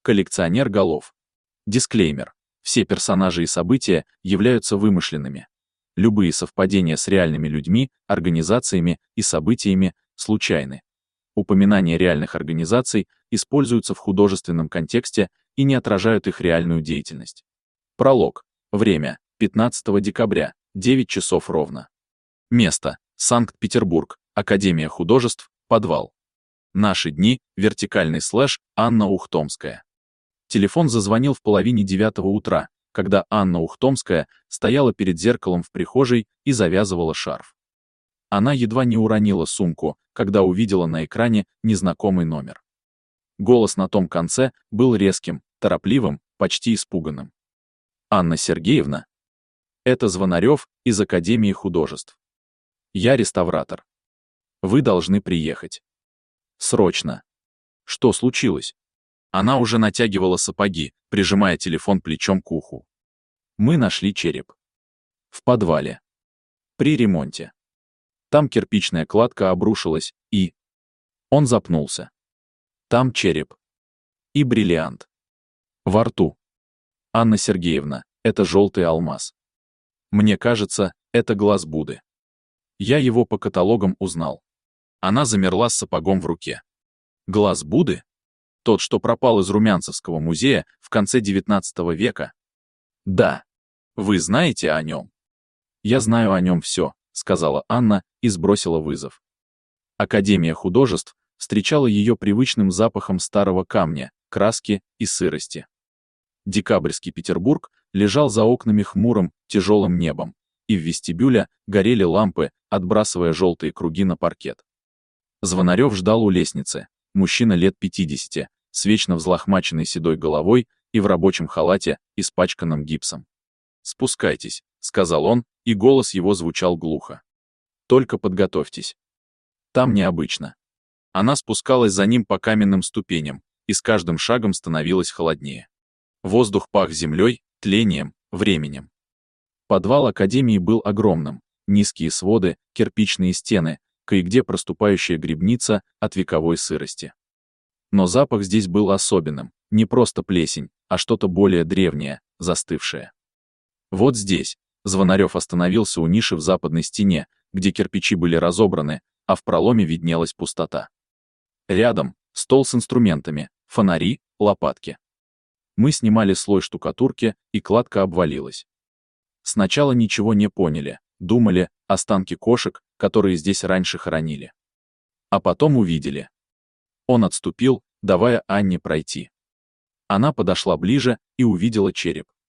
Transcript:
Коллекционер голов. Дисклеймер. Все персонажи и события являются вымышленными. Любые совпадения с реальными людьми, организациями и событиями случайны. Упоминания реальных организаций используются в художественном контексте и не отражают их реальную деятельность. Пролог. Время. 15 декабря, 9 часов ровно. Место. Санкт-Петербург. Академия художеств. Подвал. Наши дни. Вертикальный слэш. Анна Ухтомская. Телефон зазвонил в половине 9 утра, когда Анна Ухтомская стояла перед зеркалом в прихожей и завязывала шарф. Она едва не уронила сумку, когда увидела на экране незнакомый номер. Голос на том конце был резким, торопливым, почти испуганным. «Анна Сергеевна?» «Это Звонарев из Академии художеств. Я реставратор. Вы должны приехать. Срочно». «Что случилось?» Она уже натягивала сапоги, прижимая телефон плечом к уху. «Мы нашли череп. В подвале. При ремонте. Там кирпичная кладка обрушилась, и...» Он запнулся. «Там череп. И бриллиант. Во рту. Анна Сергеевна, это желтый алмаз. Мне кажется, это глаз Будды. Я его по каталогам узнал». Она замерла с сапогом в руке. «Глаз Будды? Тот, что пропал из Румянцевского музея в конце XIX века?» «Да. Вы знаете о нем?» «Я знаю о нем все», — сказала Анна и сбросила вызов. Академия художеств встречала ее привычным запахом старого камня, краски и сырости. Декабрьский Петербург лежал за окнами хмурым, тяжелым небом, и в вестибюле горели лампы, отбрасывая желтые круги на паркет. Звонарев ждал у лестницы, мужчина лет 50, с вечно взлохмаченной седой головой и в рабочем халате, испачканном гипсом. «Спускайтесь», — сказал он, и голос его звучал глухо. «Только подготовьтесь. Там необычно». Она спускалась за ним по каменным ступеням, и с каждым шагом становилось холоднее. Воздух пах землей, тлением, временем. Подвал Академии был огромным, низкие своды, кирпичные стены, кое-где проступающая грибница от вековой сырости. Но запах здесь был особенным, не просто плесень, а что-то более древнее, застывшее. Вот здесь. Звонарев остановился у ниши в западной стене, где кирпичи были разобраны, а в проломе виднелась пустота. Рядом стол с инструментами, фонари, лопатки. Мы снимали слой штукатурки, и кладка обвалилась. Сначала ничего не поняли, думали, останки кошек, которые здесь раньше хоронили. А потом увидели. Он отступил, давая Анне пройти. Она подошла ближе и увидела череп.